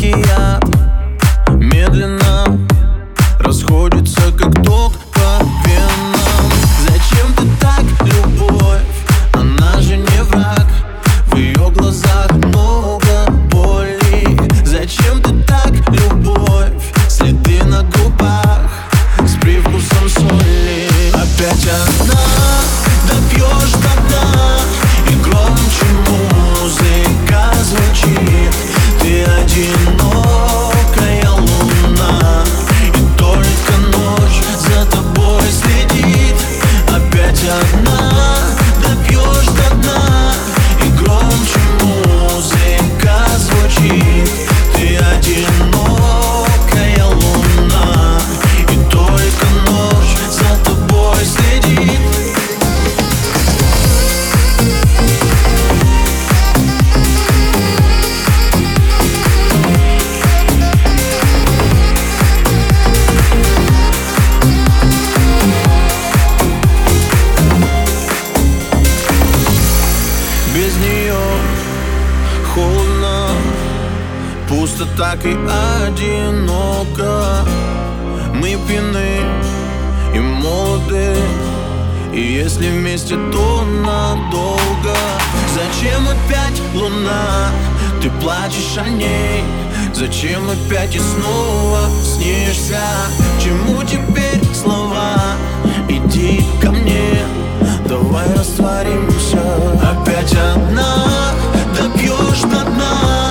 океан медленно расходится, как ток по венам. Зачем ты так, любовь? Она же не враг. В ее глазах много боли. Зачем ты так, любовь? Следы на губах с привкусом соли. Опять одна, допьешь до дна, и громче музыка звучит. Ты одинокая луна, и только ночь за тобой следит. Опять одна, допьешь до дна, и громче музыка звучит. Ты одинокая луна, и только ночь за тобой следит. Без нее холодно, пусто, так и одиноко. Мы пьяны и молоды, и если вместе, то надолго. Зачем опять луна? Ты плачешь о ней. Зачем опять и снова снишься? Чему теперь слова? Иди ко мне, давай растворимся. Опять одна, допьешь до дна,